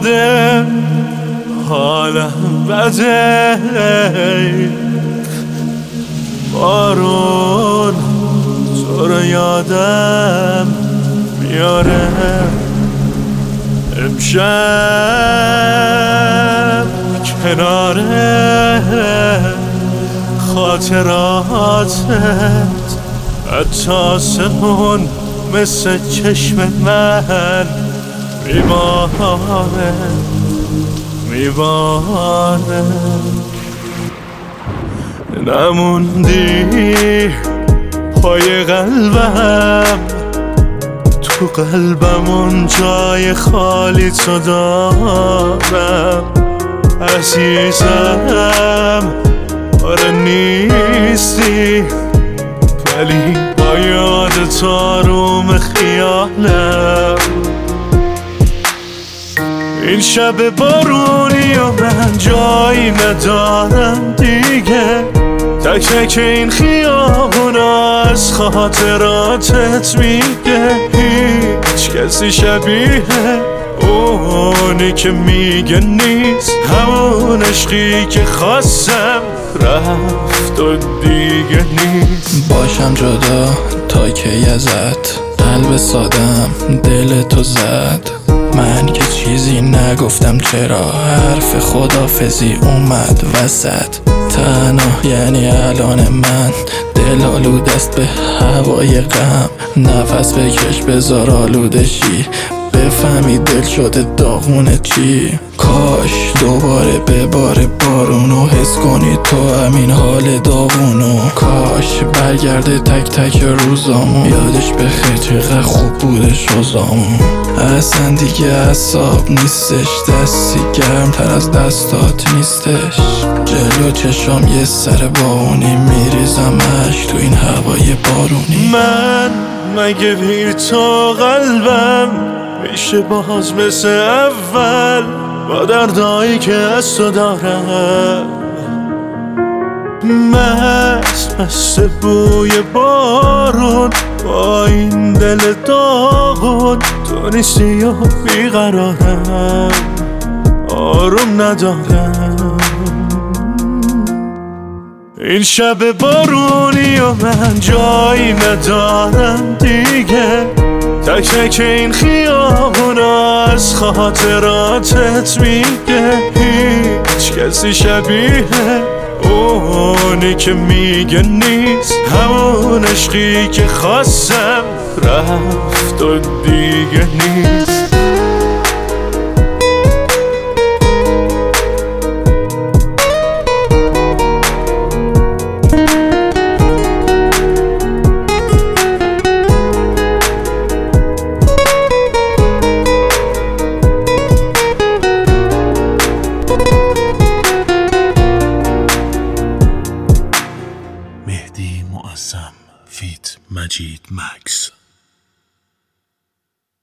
بده حالم بده بارون تو رو یادم میاره امشب کناره خاطراتت حتی آسمون مثل چشم من میباره نموندی پای قلبم تو قلبم اون جای خالی تو دارم عزیزم آره نیستی ولی با یادت آروم خیالم این شب بارونی و من جایی ندارم دیگه تک تک این خیابونا از خاطراتت میگه هیچ کسی شبیه اونی که میگه نیست همون عشقی که خواستم رفت و دیگه نیست باشم جدا تا کی ازت قلب سادم دل تو زد من که چیزی نگفتم چرا حرف خدافزی اومد وسط تنها یعنی الان من دل آلود است به هوای غم نفس بکش بذار آلوده شی بفهمی دل شده داغونه چی کاش دوباره بباره بارونو حس کنی تو همین حال داغونو کاش برگرده تک تک روزامو یادش بخیر چقدر خوب بوده شوزامو اصلا دیگه اعصاب نیستش دستی گرمتر از دستات نیستش جلو چشام یه سر بارونی میریزم عشق تو این هوای بارونی من مگه بی تو قلبم میشه باز مثل اول با دردایی که از تو دارم مست بوی بارون با این دل داغون تو نیستی و بیقرارم آروم ندارم این شب بارونی و من جایی ندارم دیگه تک تک این خیابونا از خاطراتت میگه هیچ کسی شبیه اونی که میگه نیست همون عشقی که خواستم رفت و دیگه نیست